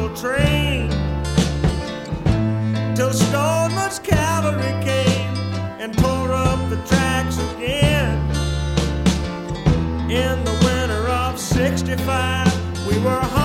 train till Stoneman's cavalry came and tore up the tracks again. In the winter of '65, we were